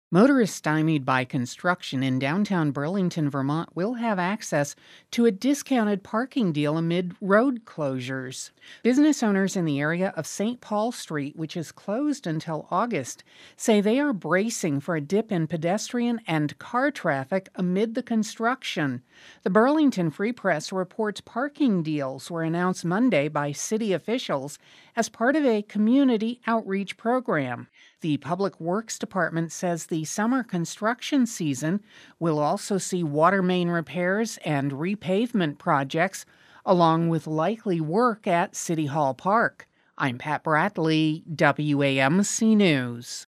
Motorists stymied by construction in downtown Burlington, Vermont will have access to a discounted parking deal amid road closures. Business owners in the area of St. Paul Street, which is closed until August, say they are bracing for a dip in pedestrian and car traffic amid the construction. The Burlington Free Press reports parking deals were announced Monday by city officials as part of a community outreach program. The Public Works Department says the summer construction season will also see water main repairs and repavement projects, along with likely work at City Hall Park. I'm Pat Bradley, WAMC News.